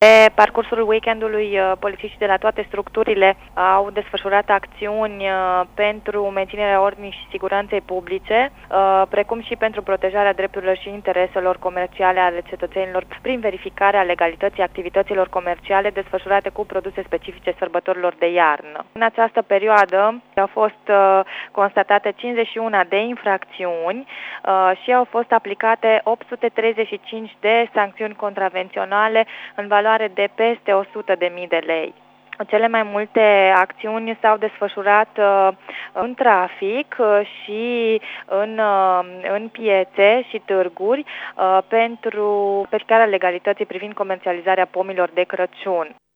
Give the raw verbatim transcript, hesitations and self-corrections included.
Pe parcursul weekendului, polițiștii de la toate structurile au desfășurat acțiuni pentru menținerea ordinii și siguranței publice, precum și pentru protejarea drepturilor și intereselor comerciale ale cetățenilor prin verificarea legalității activităților comerciale desfășurate cu produse specifice sărbătorilor de iarnă. În această perioadă au fost constatate cincizeci și unu de infracțiuni și au fost aplicate opt sute treizeci și cinci de sancțiuni contravenționale în valoare de peste o sută de mii de lei. Cele mai multe acțiuni s-au desfășurat uh, în trafic uh, și în, uh, în piețe și târguri uh, pentru verificarea legalității privind comercializarea pomilor de Crăciun.